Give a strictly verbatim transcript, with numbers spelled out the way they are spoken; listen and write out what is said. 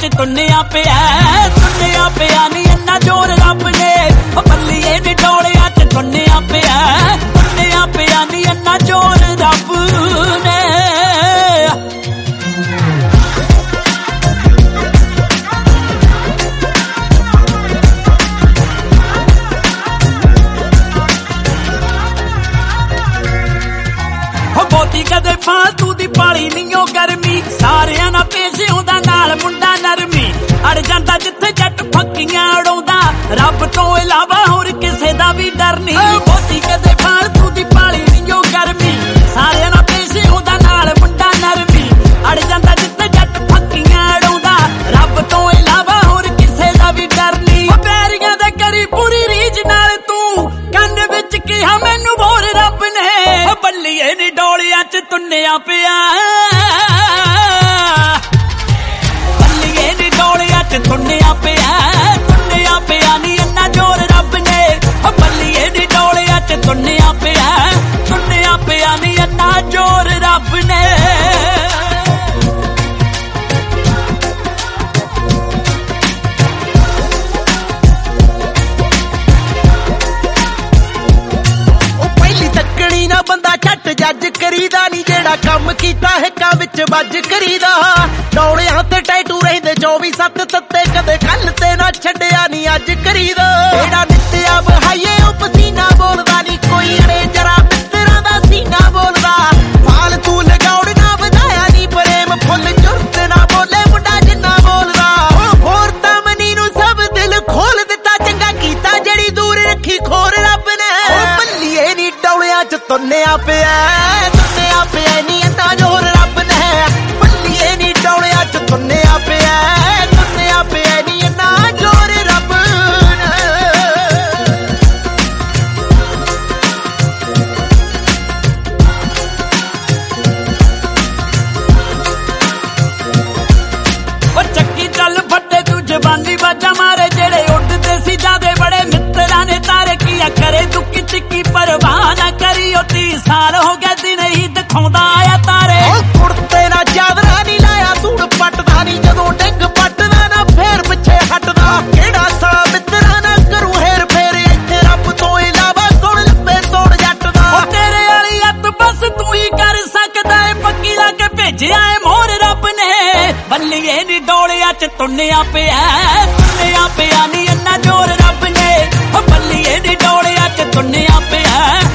च तुन्निया पिया तुन्निया पिया नी इन्ना जोर रब ने बल्लिए नी डोलिया च तुन्निया पिया तुन्निया पिया नी इन्ना जोर रब ने ਬਹੁਤੀ ਕਦੇ ਫਾਲਤੂ ਦੀ ਪਾਲੀ ਨੀ ਓ ਗਰਮੀ ਸਾਰਿਆਂ ਨਾਲ ਪੇਸ਼ ਹੁੰਦਾ ਨਾਲ ਮੁੰਡਾ ਨਰਮੀ ਅੜ ਜਾਂਦਾ ਜਿੱਥੇ ਜੱਟ ਫੱਕੀਆਂ ਉਡਾਉਂਦਾ ਰੱਬ ਤੋਂ ਇਲਾਵਾ ਹੋਰ ਕਿਸੇ ਦਾ ਵੀ ਡਰ ਨਹੀਂ ਬਹੁਤੀ ਕਦੇ ਫਾਲਤੂ ਦੀ ਪਾਲੀ ਨੀ ਓ ਗਰਮੀ ਸਾਰਿਆਂ ਨਾਲ ਪੇਸ਼ ਹੁੰਦਾ ਨਾਲ ਮੁੰਡਾ ਨਰਮੀ ਅੜ ਜਾਂਦਾ ਜਿੱਥੇ ਜੱਟ ਫੱਕੀਆਂ ਉਡਾਉਂਦਾ ਰੱਬ ਤੋਂ ਇਲਾਵਾ ਹੋਰ ਕਿਸੇ ਦਾ ਵੀ ਡਰ ਨਹੀਂ ਪੈਰੀਆਂ ਦੇ ਕਰੀ ਪੂਰੀ ਰੀਝ ਨਾਲ ਤੂੰ ਕੰਨ ਵਿੱਚ ਕਿਹਾ ਮੈਨੂੰ ਹੋਰ ਰੱਬ ਨੇ ਬੱਲੀਏ ਨੀ ਡੋਲਿਆਂ ਚ ਤੁੰਨਿਆ ਪਿਆ ਬੱਲੀਏ ਨੀ ਡੋਲਿਆਂ ਚ ਤੁੰਨਿਆ ਪਿਆ ਤੁੰਨਿਆ ਪਿਆ ਨੀ ਇੰਨਾ ਜ਼ੋਰ ਰੱਬ ਨੇ ਬੱਲੀਏ ਨੀ ਡੋਲਿਆਂ ਚ ਤੁੰਨਿਆ ਪਿਆ ਤੁੰਨਿਆ ਪਿਆ ਨੀ ਇੰਨਾ ਜ਼ੋਰ ਰੱਬ ਨੇ ਬੰਦਾ ਛੱਟ ਜੱਜ ਕਰੀਦਾ ਨੀ ਜਿਹੜਾ ਕੰਮ ਕੀਤਾ ਹਿੱਕਾਂ ਵਿੱਚ ਵੱਜ ਕਰੀਦਾ ਡੋਲਿਆਂ ਤੇ ਟੈਟੂ ਰਹਿੰਦੇ ਚੌਵੀ ਸੱਤ ਤੱਤੇ ਕਦੇ ਕੱਲ ਤੇ ਨਾ ਛੱਡਿਆ ਨੀ ਅੱਜ ਕਰੀਦਾ ਜਿਹੜਾ ਨਿੱਤਿਆ ਬਹਾਈਏ ਉਹ ਪਸੀਨਾ ਬੋਲਦਾ ਨੀ ਕੋਈ ਅੜੇ ਜਰਾ ਮਿੱਤਰਾਂ ਦਾ ਸੀਨਾ ਬੋਲਦਾ ਫਾਲਤੂ ਲਗਾਉਣ ਨਾ ਵਧਾਇਆ ਨੀ ਪ੍ਰੇਮ ਫੁੱਲ ਜੁਰਤ ਨਾ ਬੋਲੇ ਮੁੰਡਾ ਜਿੰਨਾ ਬੋਲਦਾ ਹੋਰ ਤਾਂ ਮਨੀ ਨੂੰ ਸਭ ਦਿਲ ਖੋਲ ਦਿੱਤਾ ਚੰਗਾ ਕੀਤਾ ਜਿਹੜੀ ਦੂਰ ਰੱਖੀ ਖੋਰ ਰੱਬ ਨੇ ਬੱਲੀਏ ਨੀ ਡੋਲਿਆਂ ਚ ਤੁੰਨਿਆ ਪਿਆ ਤੁੰਨਿਆ ਪਿਆ ਨੀ ਇੰਨਾ ਜ਼ੋਰ ਰੱਬ ਨੇ ਬੱਲੀਏ ਨੀ ਡੋਲਿਆਂ ਚ ਤੁੰਨਿਆ ਪਿਆ ਤੁੰਨਿਆ ਪਿਆ ਨੀ ਇੰਨਾ ਜ਼ੋਰ ਰੱਬ ਨੇ ਉਹ ਚੱਕੀ ਚੱਲ ਫੱਟੇ ਤੂੰ ਜ਼ਬਾਨੀ ਬਾਜਾ ਮਾਰੇ ਜਿਹੜੇ ਉੱਡਦੇ ਸੀ ਜਾਦੇ ਬੜੇ ਮਿੱਤਰਾਂ ਨੇ ਤਾਰੇ ਕੀਆ ਕਰੇ ਦੁੱਕੀ ਚਿੱਕੀ ਪਰਵਾਹ ਨਾ ਕਰੀ ਉਹ ਤੀਹ ਸਾਲ ਹੋ ਗਏ ਦਿਨ ਹੀ ਦਿਖਾਉਂਦਾ ਆਇਆ ਤਾਰੇ ਕੁੜਤੇ ਨਾ ਚਾਦਰਾ ਨੀ ਲਾਇਆ ਧੂੜ ਪੱਟਦਾ ਨੀ ਜਦੋਂ ਡਿੱਗ ਪੱਟਦਾ ਨਾ ਫੇਰ ਪਿੱਛੇ ਹਟਦਾ ਕਿਹੜਾ ਸਾਲਾ ਮਿੱਤਰਾਂ ਨਾ ਕਰੂ ਹੇਰ ਫੇਰ ਇੱਥੇ ਰੱਬ ਤੋਂ ਇਲਾਵਾ ਕੌਣ ਲੱਭੇ ਤੋੜ ਜੱਟ ਦਾ ਉਹ ਤੇਰੇ ਵਾਲੀ ਅੱਤ ਬਸ ਤੂੰ ਹੀ ਕਰ ਸਕਦਾ ਏ ਪੱਕੀ ਲਾ ਕੇ ਭੇਜਿਆ ਏ ਮੋਹਰ ਰੱਬ ਨੇ ਬੱਲੀਏ ਨੀ ਡੋਲਿਆਂ ਚ ਤੁੰਨਿਆ ਪਿਆ ਤੁੰਨਿਆ ਪਿਆ ਨੀ ਇੰਨਾ ਜ਼ੋਰ ਰੱਬ ਨੇ ਬੱਲੀਏ ਨੀ ਡੋਲਿਆਂ ਚ ਤੁੰਨਿਆ ਪਿਆ